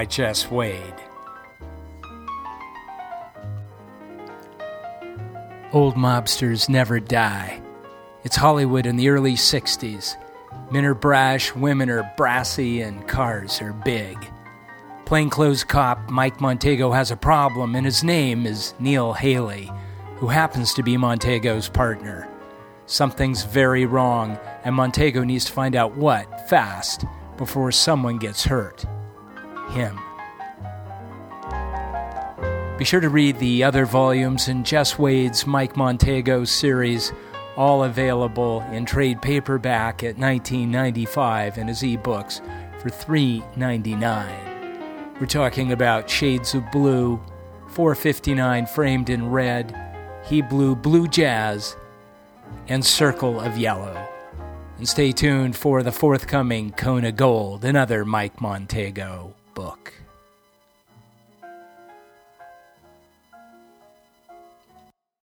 by Jess Wade. Old mobsters never die. It's Hollywood in the early 60s. Men are brash, women are brassy, and cars are big. Plainclothes cop Mike Montego has a problem, and his name is Neil Haley, who happens to be Montego's partner. Something's very wrong, and Montego needs to find out what fast before someone gets hurt. Him. Be sure to read the other volumes in Jess Wade's Mike Montego series, all available in trade paperback at $19.95 and as ebooks for $3.99. We're talking about Shades of Blue, $4.59 framed in red, He Blew Blue Jazz, and Circle of Yellow. And stay tuned for the forthcoming Kona Gold, another Mike Montego book.